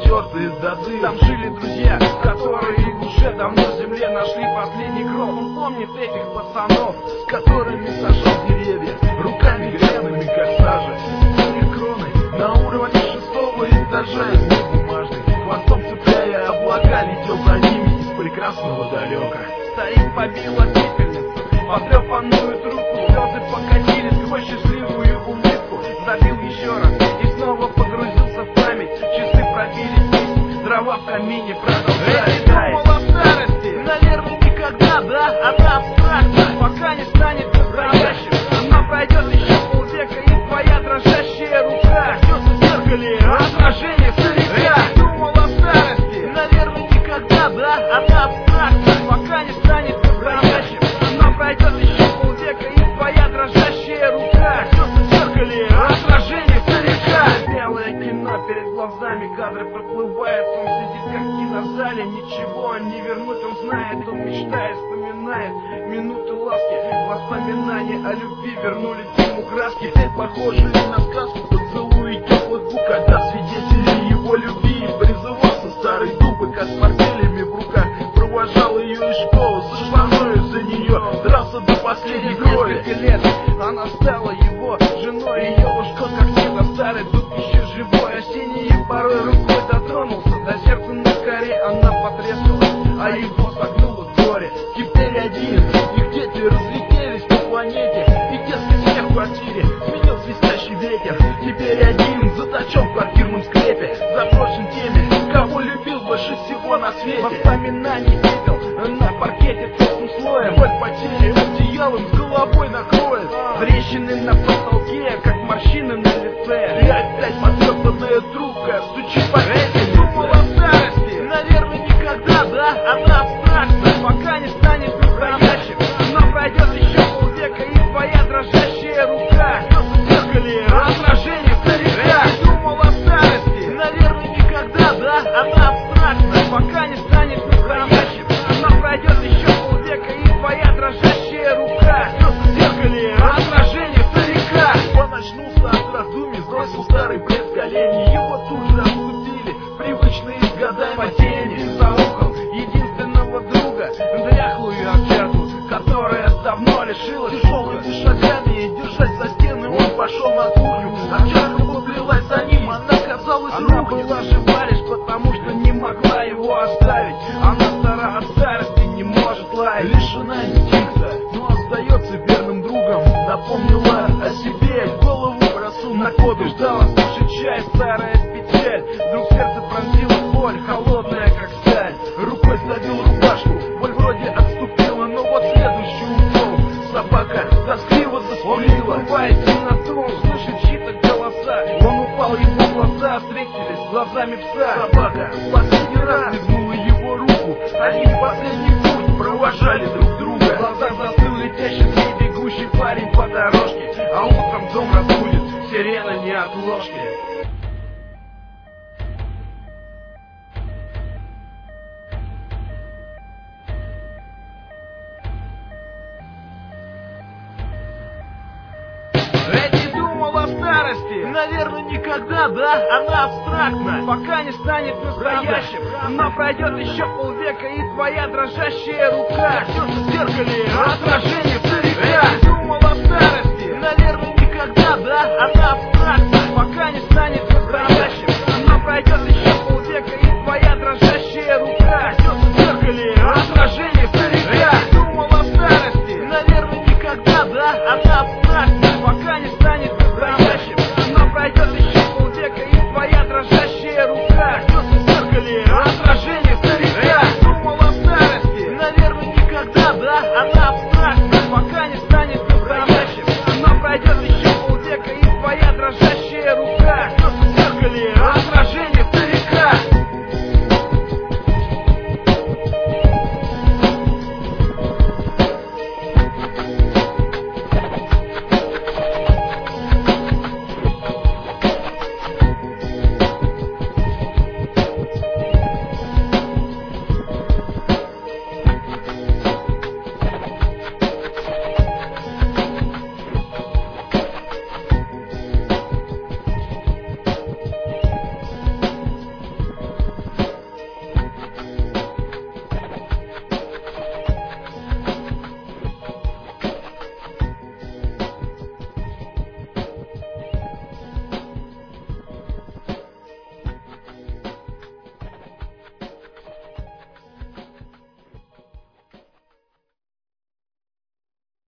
черты из даты. Там жили друзья, которые уже давно в земле нашли последний гроб. Он помнит этих пацанов, с которыми сажал деревья, руками грязными, как сажа. Их кроны на уровне 6-го этажа, из бумажных, хвостом цепляя облака, летел за ними из прекрасного далека. Старик побил пепельницу, потрепанную трубку, слезы покатились сквозь счастливую улыбку. Забил еще раз и снова погрузился в память. Часы пробили, дрова в камине продолжают таять. Думал о старости, наверное, никогда, да? Она абстрактна, пока не станет настоящим. Она пройдет еще полвека, и твоя дрожащая рука коснется в зеркале отражение старика. Думал о старости, наверное, никогда, да? Она абстрактна, пока не станет настоящим. Она пройдет еще полвека, и твоя дрожащая рука коснется в зеркале отражение старика. Белое кино перед глазами, кадры проплывают. Он сидит как в кинозале, ничего не вернуть он знает. Он мечтает, вспоминает минуты ласки, воспоминания о любви вернули ему краски. Теперь похожие на сказку, поцелуи теплых губ, когда свидетели его любви призывался старый дубы, как с портфелями в руках провожал ее из школы, со штаною за нее дрался до последней крови. Несколько лет она стала его женой, ее уж кот как всегда старый дуб еще живой. Осенний порой рукой дотронулся до сердца на коре, она потрескалась, а его согнуло горе. Теперь один, их дети разлетелись по планете, и детский смех в квартире сменил свистящий ветер. Теперь один, заточен в квартирном склепе, заброшен теми, кого любил больше всего на свете. Воспоминаний пепел на паркете толстым слоем, боль потери одеялом с головой накроет. Трещины на потолке, как морщины на лице, и опять потрепанная трубка стучит по этим. Думал о старости, наверное, никогда, да? Она абстрактна, пока не станет настоящим. Но пройдет еще полвека, и твоя дрожащая рука коснется в зеркале отражение старика. Думал о старости, наверное, никогда, да? Она абстрактна, пока не станет настоящим. Но пройдет еще полвека, и твоя дрожащая рука коснется в зеркале отражение старика. Он очнулся от раздумий, сбросил старый бред с коленей. Его тут же обсудили привычные с годами потери. Заухал единственного друга, дряхлую овчарку, которая давно лишилась тяжелыми шагами. Держась за стены, он пошел на кухню. Овчарка поплелась за ним, она казалась она была жива лишь потому, что не могла его оставить. Она стара от старости, не может лаять, лишена инстинкта, но остается верным другом. Напомнила о себе, голову бросу на коду, ждала слушать чай, старая печаль. Вдруг сердце пронзила боль, холодная как сталь. Рукой сдавил рубашку, боль вроде отступила, но вот следующий укол. Собака тоскливо заскулила, бывает темноту, он слышит чьи-то голоса. Он упал, его глаза встретились с глазами пса. Собака в последний раз лизнула его руку, они в последний путь провожали друг друга. В глазах застыл летящий в небе бегущий парень по дорожке, а утром дом разбудит сирена неотложки. О старости, наверное, никогда, да? Она абстрактна, пока не станет настоящим. Но пройдет еще полвека, и твоя дрожащая рука коснется в зеркале отражение